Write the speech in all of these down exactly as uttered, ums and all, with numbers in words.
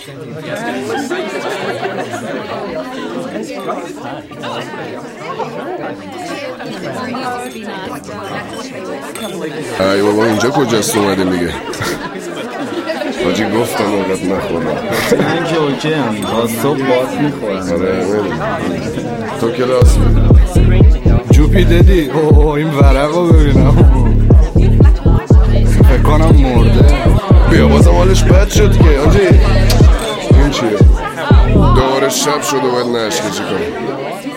ای بابا اینجا کجاست اومدیم دیگه؟ حاجی گفتم اونقدر نخورم. من که اوکی هم تا صبح باز میخورم. آره تو کلاس جوپی دیدی؟ اوه این ورق رو ببینم فکر کنم مرده. بیا بازم حالش بد شد که حاجی این چیه؟ دوباره شب شد و باید نشکی چی کنم.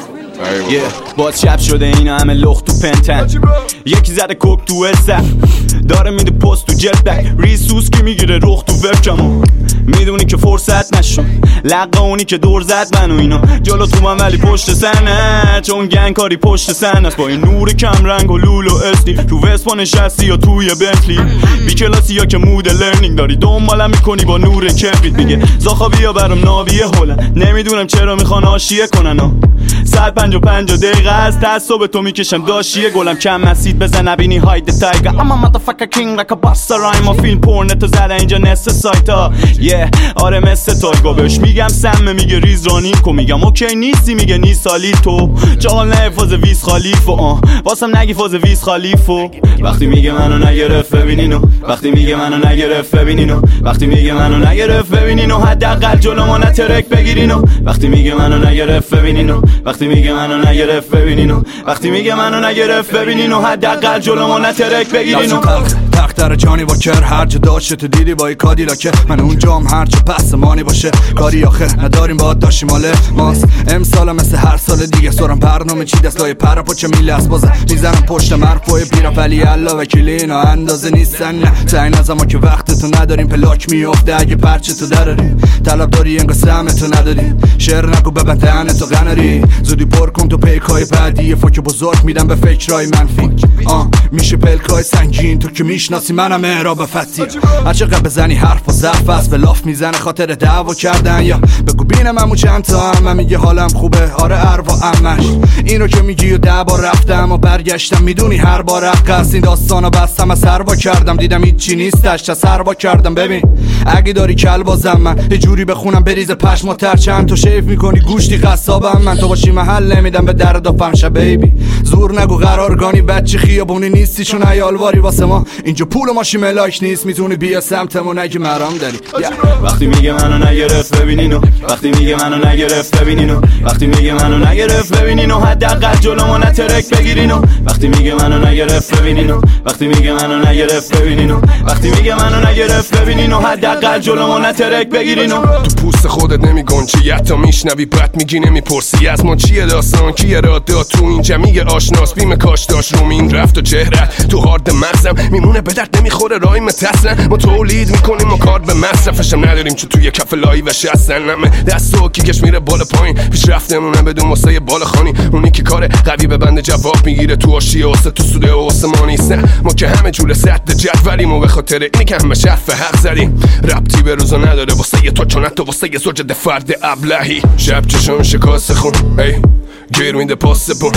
yeah. باز شب شده اینا همه لخت تو پنتن یکی زده کوک تو اسف داره میده پست تو جت بک ریسوس که میگیره رخ تو وبکمو میدونی که فرصت نشون لقا اونی که دور زد من و اینا جلو تو من ولی پشت سنه چون گنگ کاری پشت سن است با این نور کم رنگ و لول و اسلی تو وسپا نشستی یا توی بنتلی بی کلاسی یا که مود لرنینگ داری دنبالم میکنی با نور کبریت میگه زاخا بیا برام نابیه هلن نمیدونم چرا میخوان آشیه کنن ها ساعت پنج و پنج دقیقه از تعصب تو میکشم داشیه گلم کم مسید بزن نبینی هاید تایگر اما مدفکر کینگ رکا باستا رایم فیلم پورنه تو زده اینجا نصف سایت ها یه آره مثل تایگا بهش میگم سمه میگه ریز رانی کو میگم اوکی نیستی میگه نی سالی تو جال نه فاز ویز خالیفو آه واسم نگی فاز ویز خالیفو وقتی میگه منو نگرفت ببینینو وقتی میگه منو نگرفت ببینینو وقتی میگه منو نگرفت ببینینو حداقل جلومو نترک بگیرینو وقتی میگه منو نگرفت ببینینو وقتی میگه منو نگرفت ببینینو وقتی میگه منو نگرفت ببینینو حداقل جلومو نترک بگیرینو تختر جانی با کر هر جا داشت تو دیدی با ای کادیلاکه من اونجام هر چه پس مانی باشه کاری آخه نداریم باید داشتی ماله ماست امسالم مثل هر سال دیگه سرم برنامه چی دستای پر پاچه میله از بازه میزنم پشت مرفوی پیرا ولی الله وکیلی اینا اندازه نیستن نه تعیین از اما که وقت تو نداریم پلاک میفته اگه پرچه تو دراریم طلب داری انگا سهم تو نداریم شعر نگو ببند دهن تو قناری زودی پر کن تو پیکای بعدی فوک بزرگ میدم به فکرای منفی آه میشه پلکای سنگین تو که میشناسی منم اعراب فتی هرچقدر بزنی حرف و ضعف است به لاف میزنه خاطر دعوا کردن یا بگو بینم همون چند تا هم میگه حالم خوبه آره اروا امش این رو که میگی و ده بار رفتم و برگشتم میدونی هر بار رقص این داستانو بستم از سربا کردم دیدم هیچی نیستش تا سربا کردم ببین اگه داری کل بازم من یه جوری بخونم بریز پشم و تر چند تو شیف میکنی گوشتی قصابم من تو باشی محل نمیدم به درد و فمشه بیبی زور نگو قرارگانی بچه خیابونی نیستی چون عیالواری واسه ما اینجا پول و ماشی ملاک نیست میتونی بیا سمتمون اگه مرام داری وقتی میگه منو نگرفت ببینینو وقتی میگه منو نگرفت ببینینو وقتی میگه منو نگرفت ببینینو حداقل جلومو نترک بگیرینو وقتی میگه منو نگرفت ببینینو وقتی میگه منو نگرفت ببینینو وقتی میگه منو نگرفت ببینینو حداقل جلومو نترک بگیرینو تو پوست خودت نمیگنجی حتی میشنوی بعد میگی نمیپرسی از ما چیه داستان کیه را داد تو اینجا میگه آشناس بیم کاش داشت رو این رفت و چهرت تو هارد مغزم میمونه به درد نمیخوره رایم تسلن ما تولید میکنیم و کار به مصرفشم نداریم چون توی کف لایوش هستن همه دست و کیکش میره بالا پایین پیش رفتمونه بدون واسه بالا خانی اونی که کار قوی به بند جواب میگیره تو آشیه واسه تو سوده و واسه ما نیستن ما که همه جور صد جدولیم و به خاطر اینی که همه شرف حق زدیم ربطی به روزا نداره واسه تو چون تو واسه زوجد فرد ابلهی شب چشم شکاست خون ای گیر میده پاس پون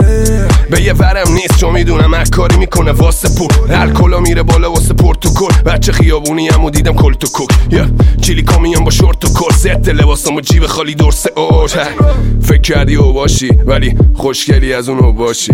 به یه ورم نیست چون میدونم هر کاری میکنه واسه پول الکلا میره بالا واسه پورتوکل بچه خیابونی همو دیدم کل تو کوک یا چیلی کامیون با شورت و کل ست لباسم و جیب خالی درسه اوش فکر کردی او باشی ولی خوشگلی از اون او باشی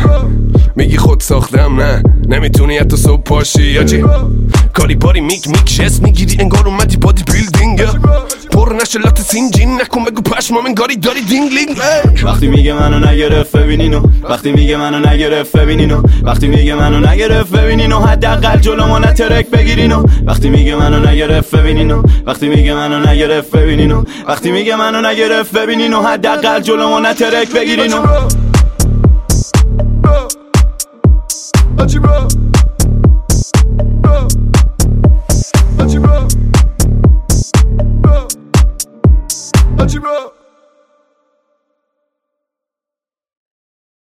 میگی خود ساختم نه نمیتونی حتی صبح پاشی یا چی کاری باری میک میک شست میگیری انگار اومدی بادی بیلدینگ پر نشه لات سینجین نکن بگو پشمام انگاری داری دینگلینگ وقتی میگه منو نگرفت ببینینو وقتی میگه منو نگرفت ببینینو وقتی میگه منو نگرفت ببینینو حداقل جلومو نترک بگیرینو وقتی میگه منو نگرفت ببینینو وقتی میگه منو نگرفت ببینینو وقتی میگه منو نگرفت ببینینو حداقل جلومو نترک بگیرینو